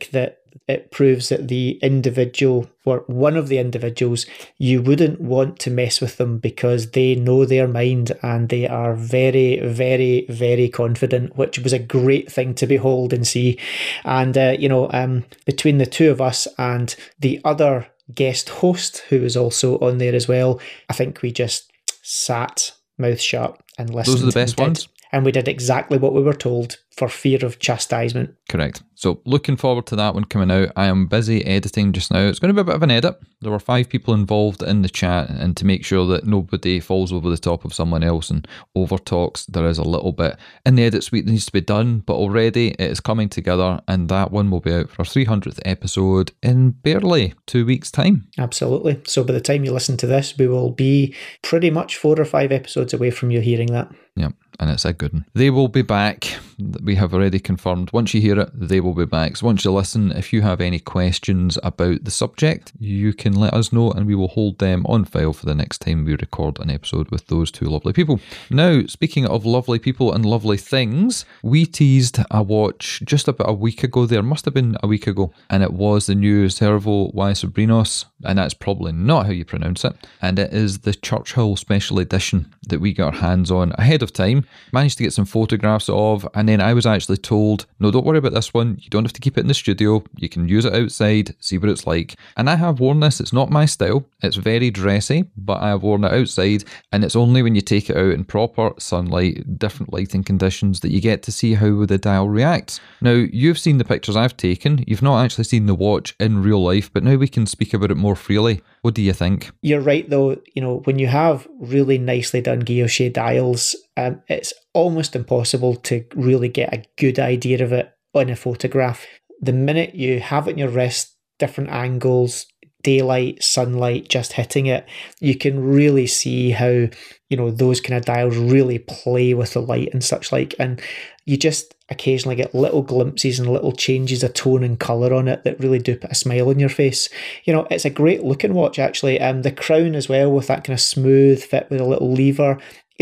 it proves that the individual, or one of the individuals, you wouldn't want to mess with them because they know their mind and they are very, very, very confident, which was a great thing to behold and see. And, between the two of us and the other guest host, who was also on there as well, I think we just sat mouth shut and listened. Those are the best ones. And we did exactly what we were told for fear of chastisement. Correct. So looking forward to that one coming out. I am busy editing just now. It's going to be a bit of an edit. There were 5 people involved in the chat, and to make sure that nobody falls over the top of someone else and over talks, there is a little bit in the edit suite that needs to be done, but already it is coming together, and that one will be out for our 300th episode in barely 2 weeks' time. Absolutely. So by the time you listen to this, we will be pretty much 4 or 5 episodes away from you hearing that. Yep. And it's a good one. They will be back. We have already confirmed. Once you hear it, they will be back. So once you listen, if you have any questions about the subject, you can let us know and we will hold them on file for the next time we record an episode with those 2 lovely people. Now, speaking of lovely people and lovely things, we teased a watch just about a week ago there. Must have been a week ago. And it was the new Servo y Sobrinos. And that's probably not how you pronounce it. And it is the Churchill Special Edition that we got our hands on ahead of time. Managed to get some photographs of, and then I was actually told, no, don't worry about this one, you don't have to keep it in the studio, you can use it outside, see what it's like. And I have worn this. It's not my style, it's very dressy, but I have worn it outside, and it's only when you take it out in proper sunlight, different lighting conditions, that you get to see how the dial reacts. Now, you've seen the pictures I've taken, you've not actually seen the watch in real life, but now we can speak about it more freely. What do you think? You're right, though. When you have really nicely done guilloche dials, it's almost impossible to really get a good idea of it on a photograph. The minute you have it in your wrist, different angles, daylight, sunlight, just hitting it, you can really see how, those kind of dials really play with the light and such like. And you just occasionally get little glimpses and little changes of tone and colour on it that really do put a smile on your face. It's a great looking watch, actually. The crown as well, with that kind of smooth fit with a little lever.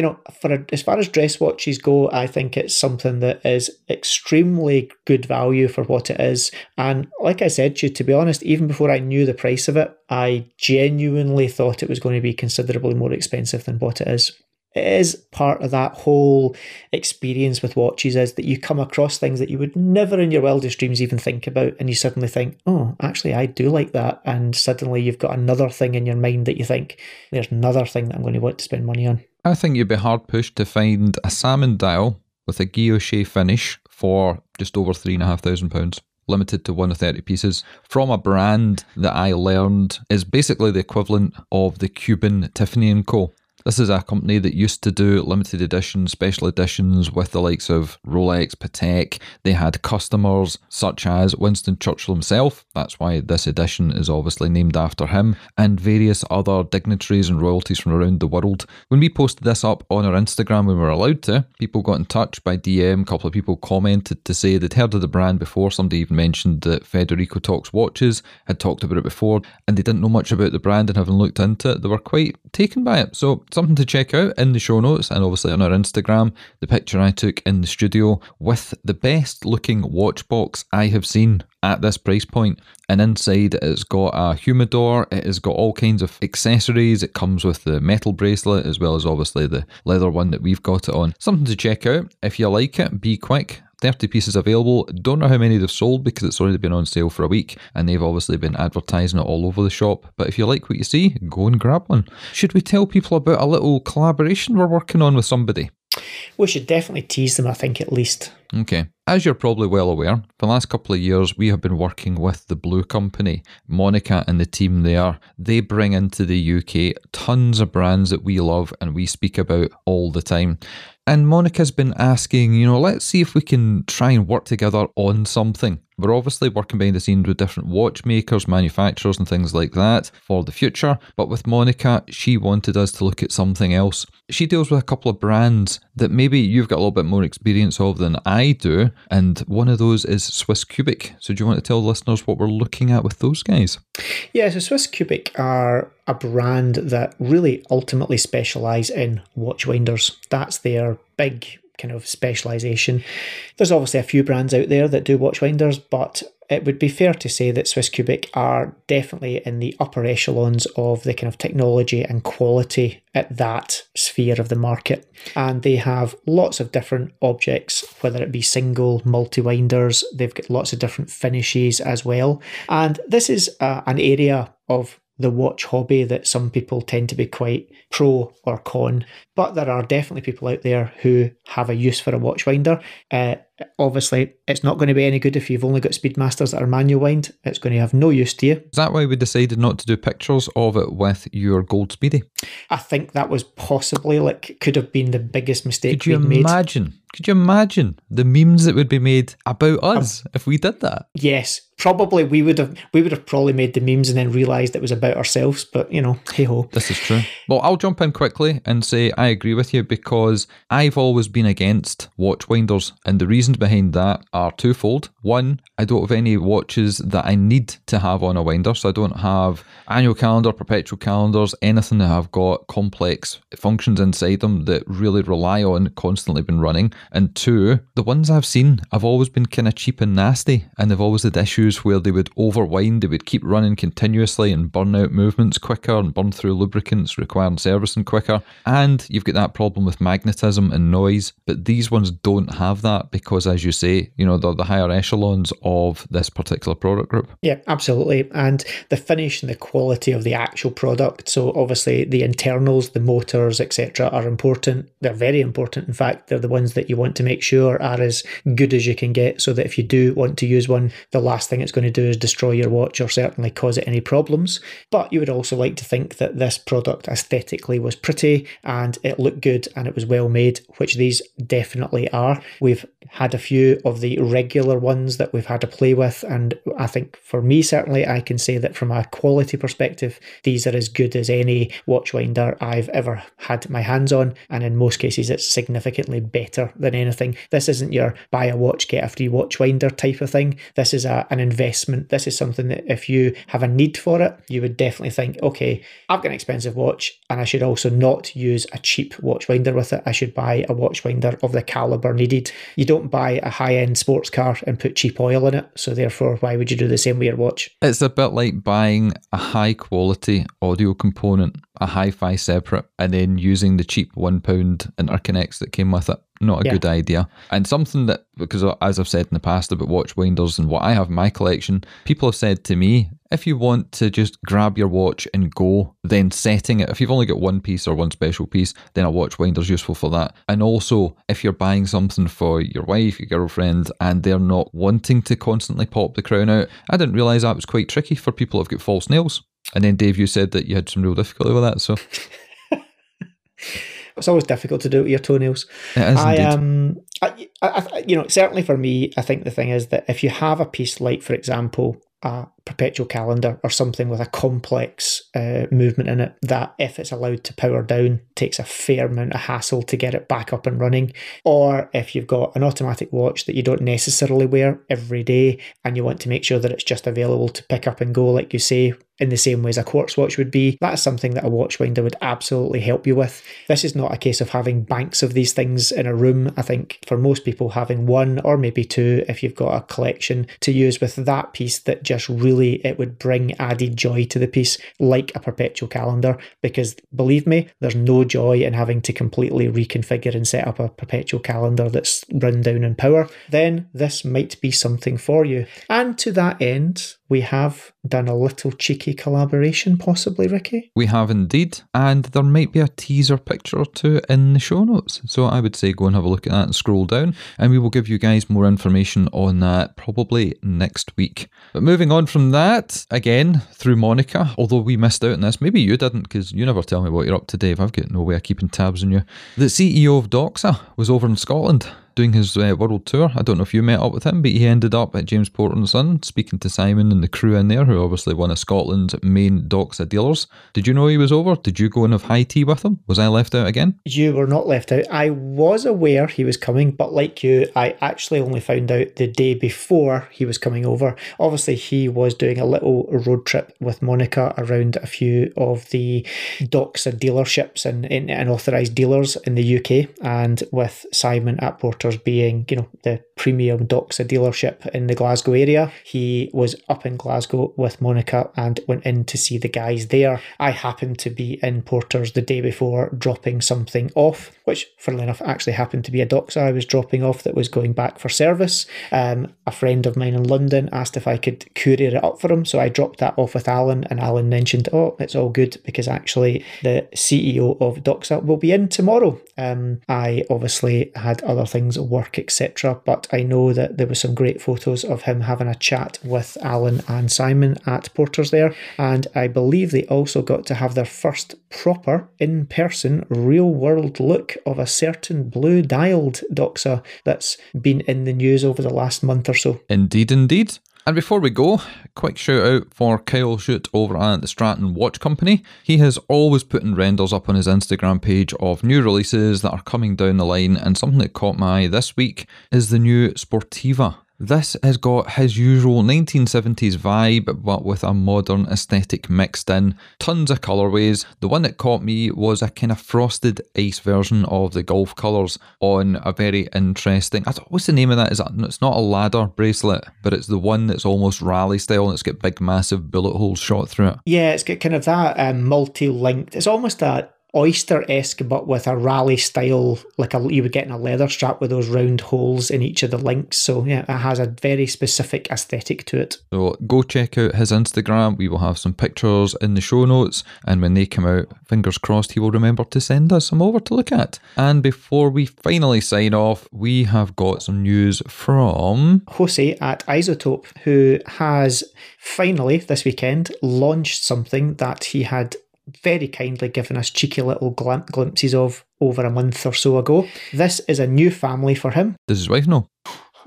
As far as dress watches go, I think it's something that is extremely good value for what it is. And like I said to you, to be honest, even before I knew the price of it, I genuinely thought it was going to be considerably more expensive than what it is. It is part of that whole experience with watches, is that you come across things that you would never in your wildest dreams even think about, and you suddenly think, oh, actually I do like that, and suddenly you've got another thing in your mind that you think, there's another thing that I'm going to want to spend money on. I think you'd be hard pushed to find a salmon dial with a guilloche finish for just over £3,500. Limited to 1 of 30 pieces, from a brand that I learned is basically the equivalent of the Cuban Tiffany & Co. This is a company that used to do limited editions, special editions with the likes of Rolex, Patek. They had customers such as Winston Churchill himself. That's why this edition is obviously named after him, and various other dignitaries and royalties from around the world. When we posted this up on our Instagram when we were allowed to, people got in touch by DM. A couple of people commented to say they'd heard of the brand before. Somebody even mentioned that Federico Talks Watches had talked about it before, and they didn't know much about the brand, and having looked into it, they were quite taken by it. So something to check out in the show notes, and obviously on our Instagram, the picture I took in the studio with the best looking watch box I have seen at this price point. And inside it's got a humidor, it has got all kinds of accessories, it comes with the metal bracelet as well as obviously the leather one that we've got it on. Something to check out. If you like it, be quick. 30 pieces available. Don't know how many they've sold because it's already been on sale for a week, and they've obviously been advertising it all over the shop. But if you like what you see, go and grab one. Should we tell people about a little collaboration we're working on with somebody? We should definitely tease them, I think, at least. Okay. As you're probably well aware, for the last couple of years, we have been working with the Blue Company. Monica and the team there, they bring into the UK tons of brands that we love and we speak about all the time. And Monica's been asking, let's see if we can try and work together on something. We're obviously working behind the scenes with different watchmakers, manufacturers and things like that for the future. But with Monica, she wanted us to look at something else. She deals with a couple of brands that maybe you've got a little bit more experience of than I do. And one of those is Swiss Cubic. So do you want to tell listeners what we're looking at with those guys? Yeah, so Swiss Cubic are a brand that really ultimately specialise in watch winders. That's their big kind of specialisation. There's obviously a few brands out there that do watch winders, but it would be fair to say that Swiss Cubic are definitely in the upper echelons of the kind of technology and quality at that sphere of the market. And they have lots of different objects, whether it be single, multi-winders. They've got lots of different finishes as well. And this is an area of the watch hobby that some people tend to be quite pro or con, but there are definitely people out there who have a use for a watch winder. Obviously, it's not going to be any good if you've only got Speedmasters that are manual wind. It's going to have no use to you. Is that why we decided not to do pictures of it with your Gold Speedy? I think that was possibly, could have been the biggest mistake we'd made. Could you imagine the memes that would be made about us if we did that? Yes, probably we would have probably made the memes and then realised it was about ourselves, but hey ho. This is true. Well, I'll jump in quickly and say I agree with you, because I've always been against watch winders, and the reasons behind that are twofold. One, I don't have any watches that I need to have on a winder, so I don't have annual calendar, perpetual calendars, anything that have got complex functions inside them that really rely on constantly been running. And two, the ones I've seen have always been kind of cheap and nasty, and they've always had issues where they would overwind, they would keep running continuously and burn out movements quicker and burn through lubricants requiring servicing quicker. And you've got that problem with magnetism and noise, but these ones don't have that because, as you say, they're the higher echelons of this particular product group. Yeah, absolutely. And the finish and the quality of the actual product. So obviously the internals, the motors, etc. are important. They're very important. In fact, they're the ones that you want to make sure are as good as you can get, so that if you do want to use one, the last thing it's going to do is destroy your watch or certainly cause it any problems. But you would also like to think that this product aesthetically was pretty and it looked good and it was well made, which these definitely are. We've had a few of the regular ones that we've had to play with, and I think for me certainly I can say that from a quality perspective, these are as good as any watch winder I've ever had my hands on, and in most cases it's significantly better than anything. This isn't your buy a watch get a free watch winder type of thing. This is an investment. This is something that if you have a need for it, you would definitely think, okay, I've got an expensive watch and I should also not use a cheap watch winder with it. I should buy a watch winder of the caliber needed. You don't buy a high-end sports car and put cheap oil in it, so therefore why would you do the same with your watch? It's a bit like buying a high-quality audio component, a hi-fi separate, and then using the cheap £1 interconnects that came with it. Not a good idea. And something that, because as I've said in the past about watch winders and what I have in my collection, people have said to me, if you want to just grab your watch and go, then setting it, if you've only got one piece or one special piece, then a watch winder's useful for that. And also, if you're buying something for your wife, your girlfriend, and they're not wanting to constantly pop the crown out, I didn't realise that was quite tricky for people who've got false nails. And then Dave, you said that you had some real difficulty with that, so... It's always difficult to do it with your toenails. It is indeed. I certainly for me, I think the thing is that if you have a piece like, for example, a perpetual calendar or something with a complex movement in it, that if it's allowed to power down, takes a fair amount of hassle to get it back up and running. Or if you've got an automatic watch that you don't necessarily wear every day and you want to make sure that it's just available to pick up and go, like you say, in the same way as a quartz watch would be, that's something that a watch winder would absolutely help you with. This is not a case of having banks of these things in a room. I think for most people, having one or maybe two, if you've got a collection, to use with that piece that just really, it would bring added joy to the piece, like a perpetual calendar. Because believe me, there's no joy in having to completely reconfigure and set up a perpetual calendar that's run down in power. Then this might be something for you. And to that end, we have done a little cheeky collaboration, possibly, Ricky? We have indeed, and there might be a teaser picture or two in the show notes. So I would say go and have a look at that and scroll down, and we will give you guys more information on that probably next week. But moving on from that, again, through Monica, although we missed out on this, maybe you didn't, because you never tell me what you're up to, Dave. I've got no way of keeping tabs on you. The CEO of Doxa was over in Scotland doing his world tour. I don't know if you met up with him, but he ended up at James Porter & Son speaking to Simon and the crew in there, who are obviously one of Scotland's main Doxa dealers. Did you know he was over? Did you go and have high tea with him? Was I left out again? You were not left out. I was aware he was coming, but like you, I actually only found out the day before he was coming over. Obviously, he was doing a little road trip with Monica around a few of the Doxa dealerships and authorised dealers in the UK, and with Simon at Porter's being, the premium Doxa dealership in the Glasgow area. He was up in Glasgow with Monica and went in to see the guys there. I happened to be in Porters the day before dropping something off, which funnily enough actually happened to be a Doxa I was dropping off that was going back for service. A friend of mine in London asked if I could courier it up for him, so I dropped that off with Alan, and Alan mentioned, it's all good because actually the CEO of Doxa will be in tomorrow. I obviously had other things at work, etc., but I know that there were some great photos of him having a chat with Alan and Simon at Porters there, and I believe they also got to have their first proper in-person real-world look of a certain blue-dialed Doxa that's been in the news over the last month or so. Indeed. And before we go, quick shout out for Kyle Shute over at the Stratton Watch Company. He has always putting renders up on his Instagram page of new releases that are coming down the line, and something that caught my eye this week is the new Sportiva. This has got his usual 1970s vibe, but with a modern aesthetic mixed in. Tons of colourways. The one that caught me was a kind of frosted ice version of the golf colours on a very interesting... What's the name of that? It's not a ladder bracelet, but it's the one that's almost rally style and it's got big massive bullet holes shot through it. Yeah, it's got kind of that multi-linked... It's almost that Oyster-esque, but with a rally style, like you would get in a leather strap with those round holes in each of the links. So yeah, it has a very specific aesthetic to it. So go check out his Instagram. We will have some pictures in the show notes, and when they come out, fingers crossed he will remember to send us some over to look at. And before we finally sign off, we have got some news from Jose at Isotope, who has finally this weekend launched something that he had very kindly given us cheeky little glimpses of over a month or so ago. This is a new family for him. Does his wife know?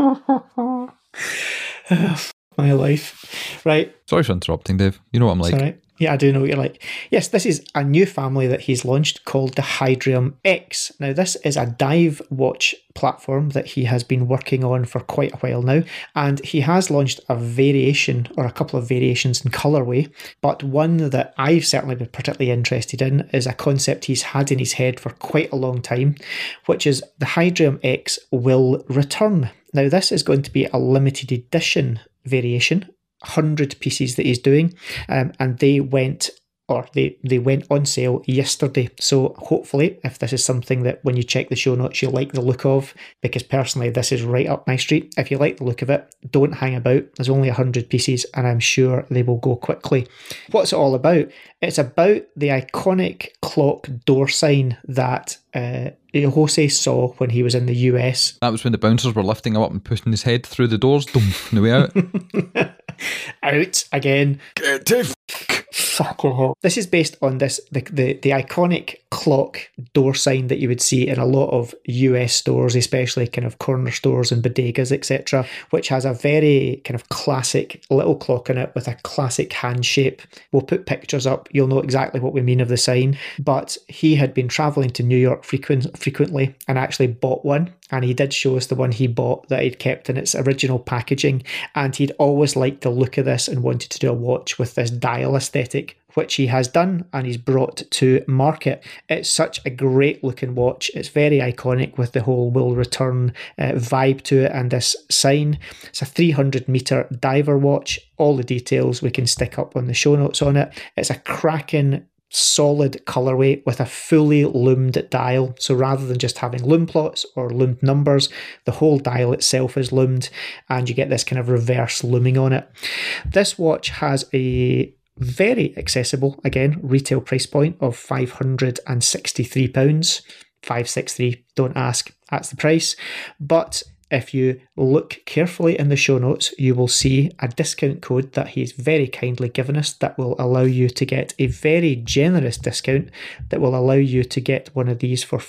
My life. Right. Sorry for interrupting, Dave. You know what I'm like. It's all right. Yeah, I do know what you're like. Yes, this is a new family that he's launched called the Hydrium X. Now, this is a dive watch platform that he has been working on for quite a while now, and he has launched a variation or a couple of variations in colourway, but one that I've certainly been particularly interested in is a concept he's had in his head for quite a long time, which is the Hydrium X will return. Now, this is going to be a limited edition variation, 100 pieces that he's doing, and they went on sale yesterday. So hopefully, if this is something that when you check the show notes you like the look of, because personally this is right up my street. If you like the look of it, don't hang about. There's only 100 pieces and I'm sure they will go quickly. What's it all about? It's about the iconic clock door sign that Jose saw when he was in the US. That was when the bouncers were lifting him up and pushing his head through the doors. Boom, the way out. Out again. Get to Fucking hell. This is based on the iconic clock door sign that you would see in a lot of US stores, especially kind of corner stores and bodegas, etc., which has a very kind of classic little clock in it with a classic hand shape. We'll put pictures up. You'll know exactly what we mean of the sign. But he had been travelling to New York frequently and actually bought one. And he did show us the one he bought that he'd kept in its original packaging. And he'd always liked the look of this and wanted to do a watch with this dial aesthetic, which he has done and he's brought to market. It's such a great looking watch. It's very iconic with the whole will return vibe to it and this sign. It's a 300-meter diver watch. All the details we can stick up on the show notes on it. It's a cracking solid colorway with a fully loomed dial. So rather than just having loom plots or loomed numbers, the whole dial itself is loomed and you get this kind of reverse looming on it. This watch has a very accessible, again, retail price point of £563. 563, don't ask, that's the price. But if you look carefully in the show notes, you will see a discount code that he's very kindly given us that will allow you to get a very generous discount that will allow you to get one of these for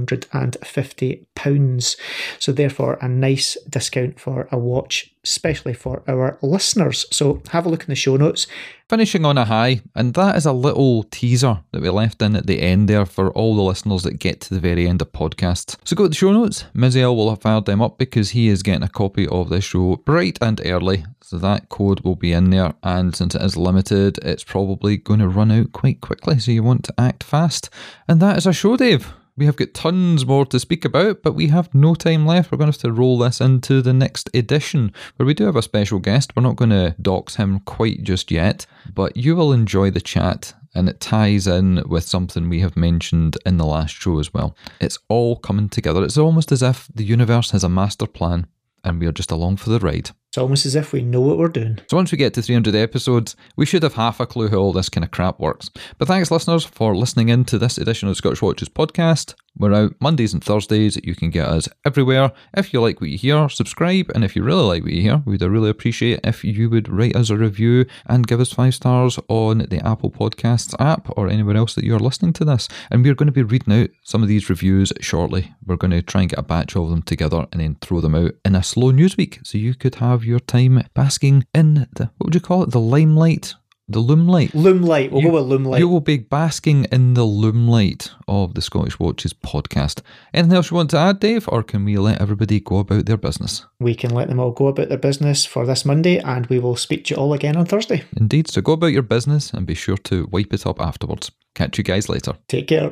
£450. So therefore, a nice discount for a watch, especially for our listeners. So have a look in the show notes. Finishing on a high, and that is a little teaser that we left in at the end there for all the listeners that get to the very end of podcasts. So go to the show notes. Miziel will have fired them up because he is getting a copy of this show bright and early. So that code will be in there, and since it is limited, it's probably going to run out quite quickly, so you want to act fast. And that is our show, Dave. We have got tons more to speak about, but we have no time left. We're going to have to roll this into the next edition, where we do have a special guest. We're not going to dox him quite just yet, but you will enjoy the chat, and it ties in with something we have mentioned in the last show as well. It's all coming together. It's almost as if the universe has a master plan, and we are just along for the ride. It's almost as if we know what we're doing. So once we get to 300 episodes, we should have half a clue how all this kind of crap works. But thanks, listeners, for listening in to this edition of the Scottish Watches podcast. We're out Mondays and Thursdays. You can get us everywhere. If you like what you hear, subscribe. And if you really like what you hear, we'd really appreciate if you would write us a review and give us 5 stars on the Apple Podcasts app or anywhere else that you're listening to this. And we're going to be reading out some of these reviews shortly. We're going to try and get a batch of them together and then throw them out in a slow news week. So you could have your time basking in the, what would you call it? The limelight? The loomlight? Loomlight. We'll go with loomlight. You will be basking in the loomlight of the Scottish Watches podcast. Anything else you want to add, Dave, or can we let everybody go about their business? We can let them all go about their business for this Monday, and we will speak to you all again on Thursday. Indeed, so go about your business and be sure to wipe it up afterwards. Catch you guys later. Take care.